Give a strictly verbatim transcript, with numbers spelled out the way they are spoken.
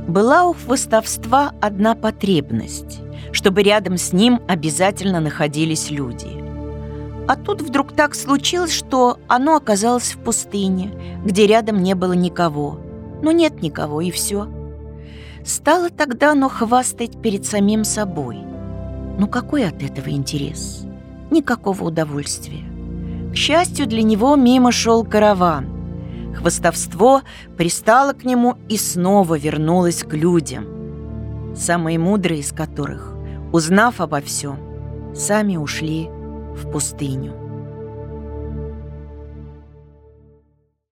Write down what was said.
Была у хвастовства одна потребность, чтобы рядом с ним обязательно находились люди. А тут вдруг так случилось, что оно оказалось в пустыне, где рядом не было никого. Ну, нет никого, и все. Стало тогда оно хвастать перед самим собой. Ну, какой от этого интерес? Никакого удовольствия. К счастью для него, мимо шел караван. Хвастовство пристало к нему и снова вернулось к людям, самые мудрые из которых, узнав обо всем, сами ушли в пустыню.